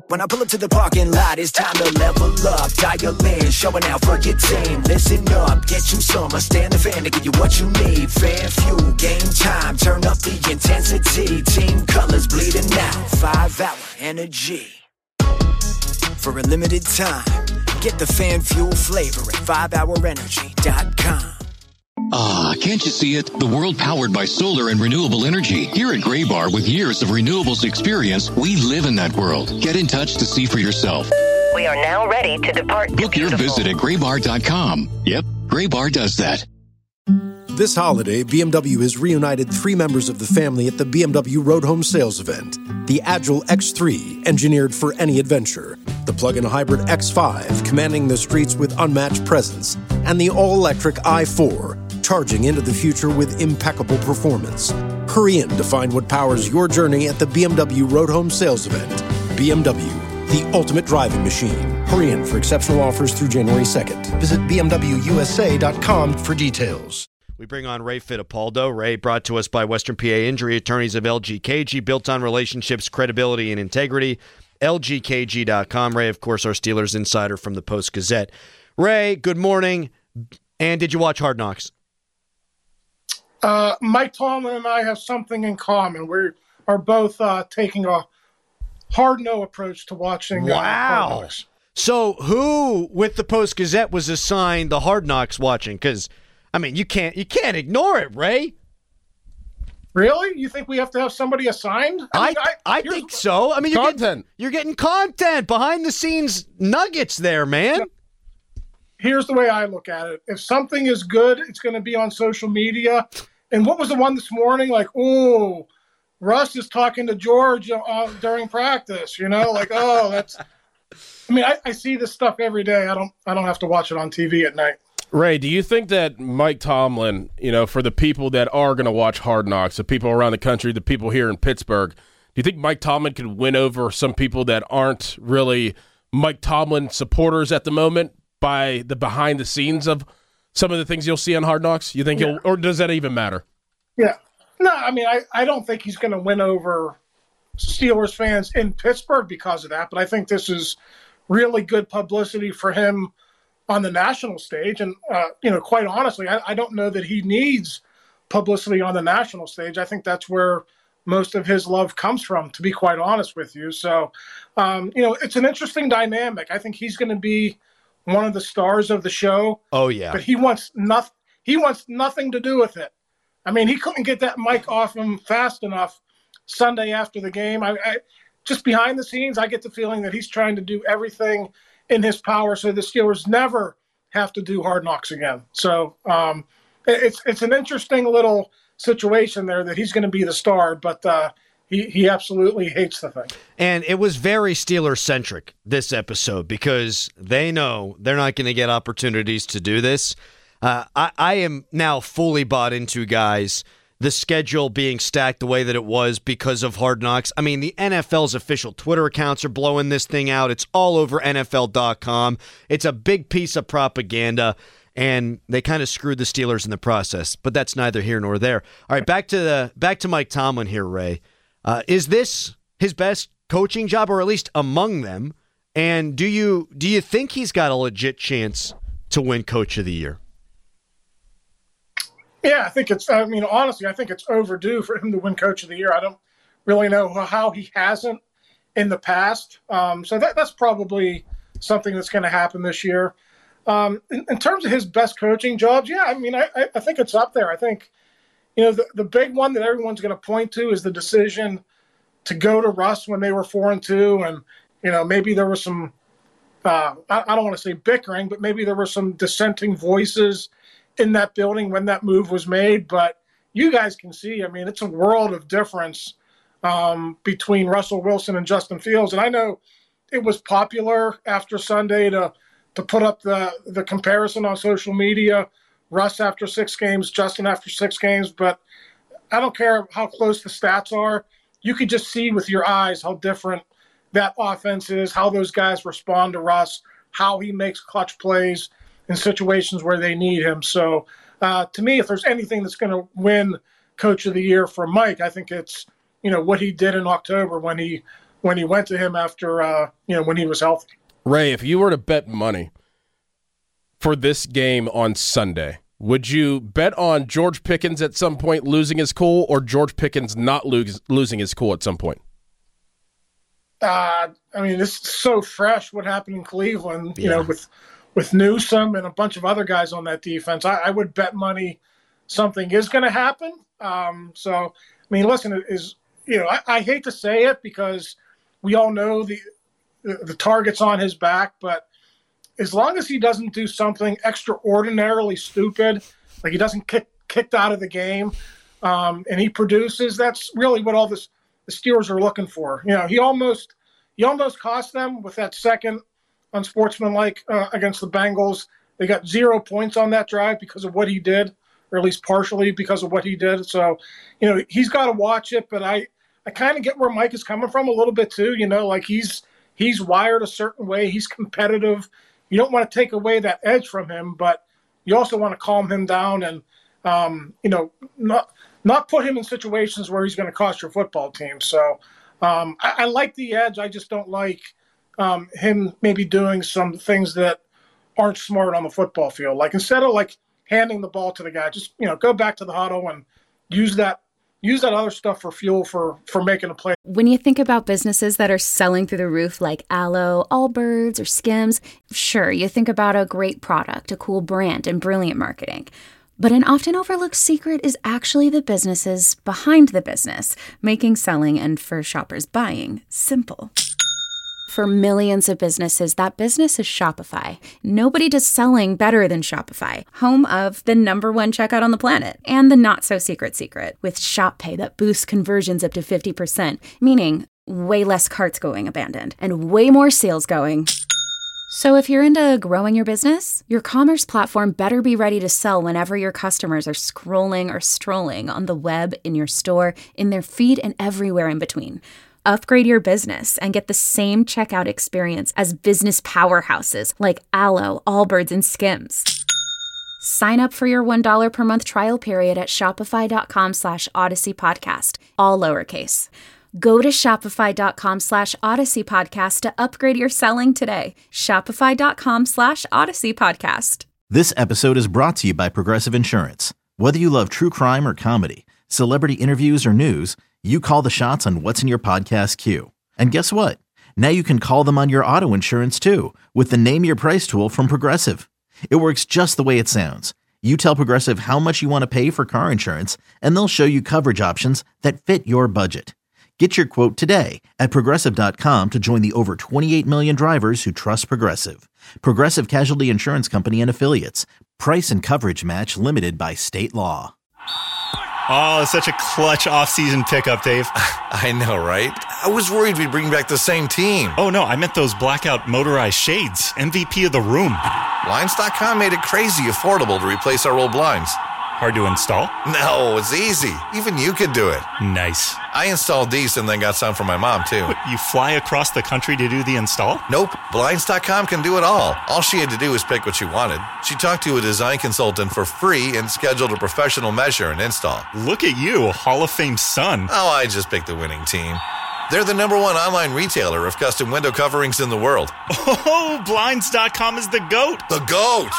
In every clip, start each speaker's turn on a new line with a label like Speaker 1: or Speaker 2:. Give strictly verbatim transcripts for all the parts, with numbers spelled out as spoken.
Speaker 1: When I pull up to the parking lot, it's time to level up. Dial in, showing out for your team. Listen up, get you some. I stand the fan to give you what you need. Fan fuel, game time, turn up the intensity. Team colors bleeding out, five hour energy. For a limited time, get the fan fuel flavor at five hour energy dot com.
Speaker 2: Ah, can't you see it? The world powered by solar and renewable energy. Here at Graybar, with years of renewables experience, we live in that world. Get in touch to see for yourself.
Speaker 3: We are now ready to depart.
Speaker 2: Book your visit at graybar dot com. Yep, Graybar does that.
Speaker 4: This holiday, B M W has reunited three members of the family at the B M W Road Home Sales Event. The Agile X three, engineered for any adventure. The plug-in hybrid X five, commanding the streets with unmatched presence. And the all-electric i four, charging into the future with impeccable performance. Hurry in to find what powers your journey at the B M W Road Home Sales Event. B M W, the ultimate driving machine. Hurry in for exceptional offers through January second. Visit b m w u s a dot com for details.
Speaker 5: We bring on Ray Fittipaldo. Ray, brought to us by Western P A Injury Attorneys of L G K G, built on relationships, credibility, and integrity. L G K G dot com. Ray, of course, our Steelers insider from the Post-Gazette. Ray, good morning. And did you watch Hard Knocks?
Speaker 6: Uh, Mike Tomlin and I have something in common. We are both uh, taking a hard-no approach to watching
Speaker 5: wow.
Speaker 6: uh, Hard Knocks.
Speaker 5: So who, with the Post-Gazette, was assigned the Hard Knocks watching? Because, I mean, you can't you can't ignore it, Ray.
Speaker 6: Really? You think we have to have somebody assigned?
Speaker 5: I
Speaker 6: mean,
Speaker 5: I, I think so. I mean, you're
Speaker 7: content.
Speaker 5: Getting, you're getting content, behind-the-scenes nuggets there, man.
Speaker 6: Here's the way I look at it. If something is good, it's going to be on social media. And what was the one this morning? Like, oh, Russ is talking to George uh, during practice. You know, like, oh, that's. I mean, I, I see this stuff every day. I don't. I don't have to watch it on T V at night.
Speaker 7: Ray, do you think that Mike Tomlin, you know, for the people that are going to watch Hard Knocks, the people around the country, the people here in Pittsburgh, do you think Mike Tomlin could win over some people that aren't really Mike Tomlin supporters at the moment by the behind the scenes of some of the things you'll see on Hard Knocks? You think yeah. he'll, or does that even matter?
Speaker 6: Yeah. No, I mean, I, I don't think he's going to win over Steelers fans in Pittsburgh because of that, but I think this is really good publicity for him on the national stage. And, uh, you know, quite honestly, I, I don't know that he needs publicity on the national stage. I think that's where most of his love comes from, to be quite honest with you. So, um, you know, it's an interesting dynamic. I think he's going to be one of the stars of the show.
Speaker 5: Oh, yeah.
Speaker 6: But he wants nothing. He wants nothing to do with it. I mean, he couldn't get that mic off him fast enough Sunday after the game. I, I just behind the scenes, I get the feeling that he's trying to do everything in his power so the Steelers never have to do Hard Knocks again. So um, it's it's an interesting little situation there that he's going to be the star, but uh, he, he absolutely hates the thing.
Speaker 5: And it was very Steelers-centric, this episode, because they know they're not going to get opportunities to do this. Uh, I, I am now fully bought into, guys, the schedule being stacked the way that it was because of Hard Knocks. I mean, the N F L's official Twitter accounts are blowing this thing out. It's all over N F L dot com. It's a big piece of propaganda, and they kind of screwed the Steelers in the process. But that's neither here nor there. All right, back to the back to Mike Tomlin here, Ray. Uh, is this his best coaching job, or at least among them? And do you do you think he's got a legit chance to win Coach of the Year?
Speaker 6: Yeah, I think it's, I mean, honestly, I think it's overdue for him to win Coach of the Year. I don't really know how he hasn't in the past. Um, so that, that's probably something that's going to happen this year. Um, in, in terms of his best coaching jobs, yeah, I mean, I, I think it's up there. I think, you know, the, the big one that everyone's going to point to is the decision to go to Russ when they were four and two. And, you know, maybe there was some, uh, I, I don't want to say bickering, but maybe there were some dissenting voices in that building when that move was made. But you guys can see, I mean, it's a world of difference um, between Russell Wilson and Justin Fields. And I know it was popular after Sunday to to put up the, the comparison on social media, Russ after six games, Justin after six games. But I don't care how close the stats are. You could just see with your eyes how different that offense is, how those guys respond to Russ, how he makes clutch plays in situations where they need him. So uh, to me, if there's anything that's going to win Coach of the Year for Mike, I think it's, you know, what he did in October when he when he went to him after, uh, you know, when he was healthy.
Speaker 7: Ray, if you were to bet money for this game on Sunday, would you bet on George Pickens at some point losing his cool or George Pickens not lose, losing his cool at some point?
Speaker 6: Uh, I mean, this is so fresh what happened in Cleveland, you
Speaker 5: Yeah.
Speaker 6: know, with with Newsome and a bunch of other guys on that defense. I, I would bet money something is going to happen. Um, so, I mean, listen, it is, you know, I, I hate to say it because we all know the, the the target's on his back, but as long as he doesn't do something extraordinarily stupid, like he doesn't kick kicked out of the game, um, and he produces, that's really what all this the Steelers are looking for. You know, he almost he almost cost them with that second unsportsmanlike uh, against the Bengals. They got zero points on that drive because of what he did, or at least partially because of what he did. So, you know, he's got to watch it. But I, I kind of get where Mike is coming from a little bit too. You know, like he's he's wired a certain way. He's competitive. You don't want to take away that edge from him, but you also want to calm him down and, um, you know, not not put him in situations where he's going to cost your football team. So um, I, I like the edge. I just don't like um, him maybe doing some things that aren't smart on the football field. Like instead of like handing the ball to the guy, just, you know, go back to the huddle and use that use that other stuff for fuel for, for making a play.
Speaker 8: When you think about businesses that are selling through the roof like Aloe, Allbirds, or Skims, sure, you think about a great product, a cool brand, and brilliant marketing. But an often overlooked secret is actually the businesses behind the business, making selling and for shoppers buying simple. For millions of businesses, that business is Shopify. Nobody does selling better than Shopify, home of the number one checkout on the planet and the not-so-secret secret with Shop Pay that boosts conversions up to fifty percent, meaning way less carts going abandoned and way more sales going. So if you're into growing your business, your commerce platform better be ready to sell whenever your customers are scrolling or strolling on the web, in your store, in their feed, and everywhere in between. Upgrade your business and get the same checkout experience as business powerhouses like Aloe, Allbirds, and Skims. Sign up for your one dollar per month trial period at shopify.com slash Odyssey Podcast, all lowercase. Go to shopify.com slash Odyssey Podcast to upgrade your selling today. Shopify.com slash Odyssey Podcast.
Speaker 9: This episode is brought to you by Progressive Insurance. Whether you love true crime or comedy, celebrity interviews or news, you call the shots on what's in your podcast queue. And guess what? Now you can call them on your auto insurance too with the Name Your Price tool from Progressive. It works just the way it sounds. You tell Progressive how much you want to pay for car insurance, and they'll show you coverage options that fit your budget. Get your quote today at Progressive dot com to join the over twenty-eight million drivers who trust Progressive. Progressive Casualty Insurance Company and Affiliates. Price and coverage match limited by state law.
Speaker 10: Oh, it's such a clutch off-season pickup, Dave.
Speaker 11: I know, right? I was worried we'd bring back the same team.
Speaker 10: Oh, no, I meant those blackout motorized shades. M V P of the room.
Speaker 11: Blinds dot com made it crazy affordable to replace our old blinds.
Speaker 10: Hard to install?
Speaker 11: No, it's easy. Even you could do it.
Speaker 10: Nice.
Speaker 11: I installed these and then got some for my mom, too.
Speaker 10: What, you fly across the country to do the install?
Speaker 11: Nope. Blinds dot com can do it all. All she had to do was pick what she wanted. She talked to a design consultant for free and scheduled a professional measure and install.
Speaker 10: Look at you, a Hall of Fame son.
Speaker 11: Oh, I just picked the winning team. They're the number one online retailer of custom window coverings in the world.
Speaker 10: Oh, Blinds dot com is the GOAT.
Speaker 11: The GOAT!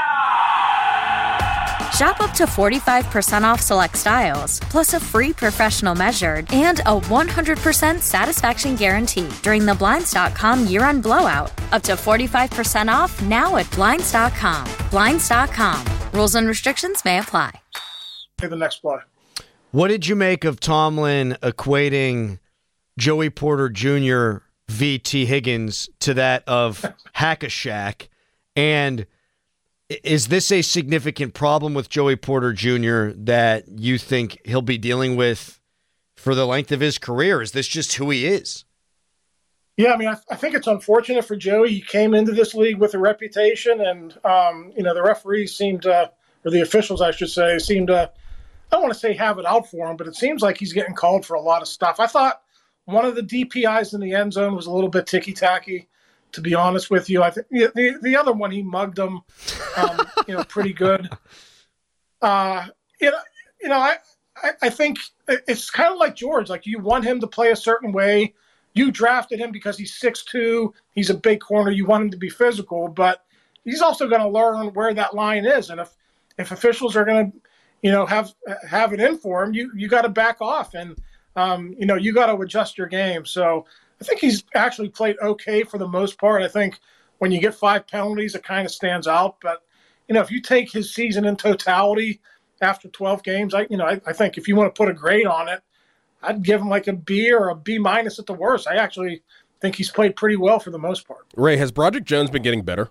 Speaker 12: Shop up to forty-five percent off select styles, plus a free professional measured and a one hundred percent satisfaction guarantee during the Blinds dot com year-end blowout. Up to forty-five percent off now at Blinds dot com. Blinds dot com. Rules and restrictions may apply.
Speaker 6: Okay, the next play.
Speaker 5: What did you make of Tomlin equating Joey Porter Junior v. T. Higgins to that of Hack-a-Shack? And is this a significant problem with Joey Porter Junior that you think he'll be dealing with for the length of his career? Is this just who he is?
Speaker 6: Yeah, I mean, I, I think it's unfortunate for Joey. He came into this league with a reputation, and, um, you know, the referees seem to, or the officials, I should say, seem to, I don't want to say have it out for him, but it seems like he's getting called for a lot of stuff. I thought one of the D P Is in the end zone was a little bit ticky-tacky, to be honest with you. I think the the other one, he mugged him, um, you know, pretty good. Uh, you know, you know, I, I, I think it's kind of like George. Like, you want him to play a certain way. you drafted him because he's six two, he's a big corner, you want him to be physical, but he's also going to learn where that line is. And if, if officials are going to, you know, have have it in for him, you you got to back off, and um, you know, you got to adjust your game. So I think he's actually played okay for the most part. I think when you get five penalties, it kind of stands out. But you know, if you take his season in totality after twelve games, I you know, I, I think if you want to put a grade on it, I'd give him like a B or a B minus at the worst. I actually think he's played pretty well for the most part.
Speaker 7: Ray, has Broderick Jones been getting better?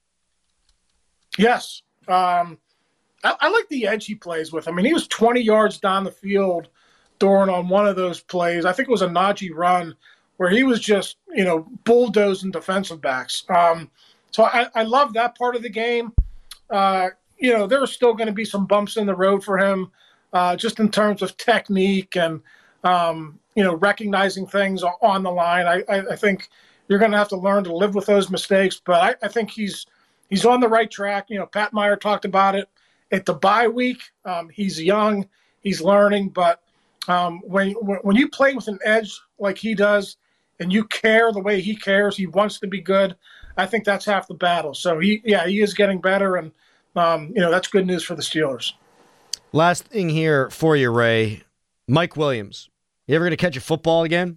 Speaker 6: Yes. Um, I, I like the edge he plays with. I mean, he was twenty yards down the field during on one of those plays. I think it was a Najee run where he was just, you know, bulldozing defensive backs. Um, so I, I love that part of the game. Uh, you know, there are still going to be some bumps in the road for him, uh, just in terms of technique and, um, you know, recognizing things on the line. I, I, I think you're going to have to learn to live with those mistakes, but I, I think he's he's on the right track. You know, Pat Meyer talked about it at the bye week. Um, he's young, he's learning, but um, when, when when you play with an edge like he does, and you care the way he cares, he wants to be good, I think that's half the battle. So he, yeah, he is getting better, and um, you know, that's good news for the Steelers.
Speaker 5: Last thing here for you, Ray. Mike Williams. You ever going to catch a football again?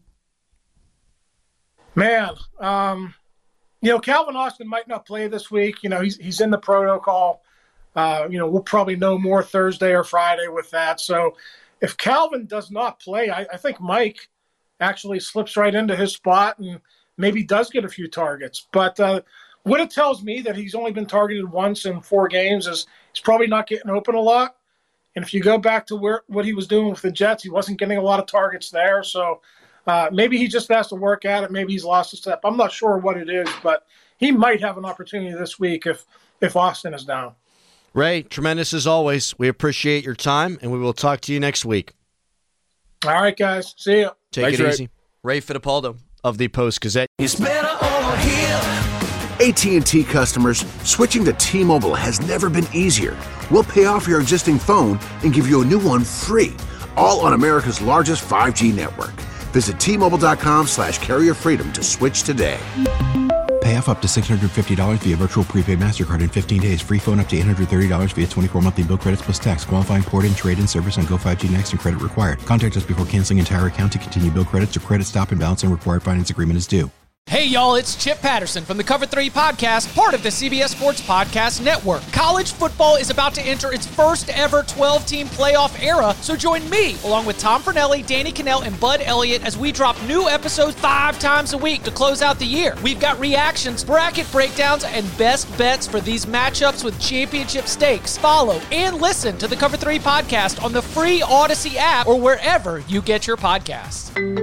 Speaker 6: Man, um, you know, Calvin Austin might not play this week. You know, he's he's in the protocol. Uh, you know, we'll probably know more Thursday or Friday with that. So if Calvin does not play, I, I think Mike actually slips right into his spot and maybe does get a few targets. But uh, what it tells me that he's only been targeted once in four games is he's probably not getting open a lot. And if you go back to where what he was doing with the Jets, he wasn't getting a lot of targets there. So uh, maybe he just has to work at it. Maybe he's lost a step. I'm not sure what it is, but he might have an opportunity this week if if Austin is down.
Speaker 5: Ray, tremendous as always. We appreciate your time, and we will talk to you next week.
Speaker 6: All right, guys. See you.
Speaker 5: Take
Speaker 6: Thanks,
Speaker 5: it
Speaker 6: Ray.
Speaker 5: easy. Ray Fittipaldo of the Post-Gazette.
Speaker 1: It's better over here. A T and T customers, switching to T-Mobile has never been easier. We'll pay off your existing phone and give you a new one free, all on America's largest five G network. Visit T-Mobile.com slash carrier freedom to switch today.
Speaker 13: Pay off up to six hundred fifty dollars via virtual prepaid MasterCard in fifteen days. Free phone up to eight hundred thirty dollars via twenty-four monthly bill credits plus tax. Qualifying port-in, trade-in service on Go five G Next and credit required. Contact us before canceling entire account to continue bill credits or credit stop and balance and required finance agreement is due.
Speaker 14: Hey, y'all, it's Chip Patterson from the Cover three Podcast, part of the C B S Sports Podcast Network. College football is about to enter its first ever twelve-team playoff era, so join me, along with Tom Fornelli, Danny Cannell, and Bud Elliott, as we drop new episodes five times a week to close out the year. We've got reactions, bracket breakdowns, and best bets for these matchups with championship stakes. Follow and listen to the Cover three Podcast on the free Odyssey app or wherever you get your podcasts.